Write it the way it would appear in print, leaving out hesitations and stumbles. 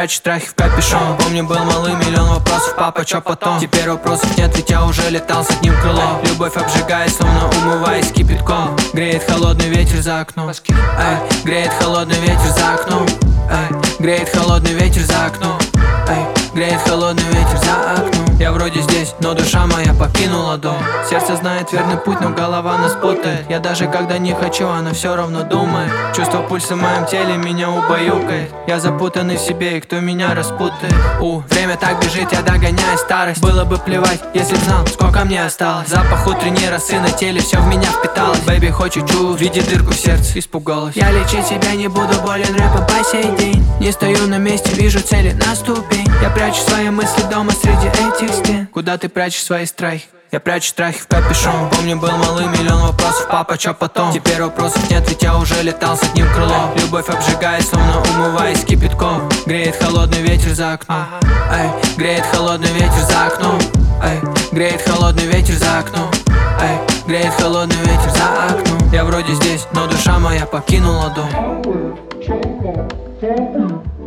прячу страхи в капюшон. Помню, был малым, миллион вопросов, папа, чё потом? Теперь вопросов нет, ведь я уже летал с одним крылом. Любовь обжигает, словно умываясь кипятком. Греет холодный ветер за окном. Эй, греет холодный ветер за окном. Эй, греет холодный ветер за окном. Эй, греет холодный ветер за окном. Я вроде здесь, но душа моя покинула дом. Сердце знает верный путь, но голова нас путает. Я даже когда не хочу, она все равно думает. Чувство пульса в моем теле меня убаюкает. Я запутанный в себе, и кто меня распутает? Время так бежит, я догоняю старость. Было бы плевать, если б знал, сколько мне осталось. Запах утренней росы на теле, все в меня впиталось. Бэйби, хочет чувств, видит дырку в сердце, испугалась. Я лечить себя не буду, болен рэпом по сей день. Не стою на месте, вижу цели на ступень. Я прячу свои мысли дома среди этих стен. Куда ты прячешь свои страхи? Я прячу страхи в капюшон. Помню, был малым, миллион вопросов, папа, чё потом? Теперь вопросов нет, ведь я уже летал с одним крылом. Любовь обжигает, словно умываясь кипятком. Греет холодный ветер за окном. Эй, греет холодный ветер за окном. Эй, греет холодный ветер за окном. Эй, греет холодный ветер за окном. Я вроде здесь, но душа моя покинула дом.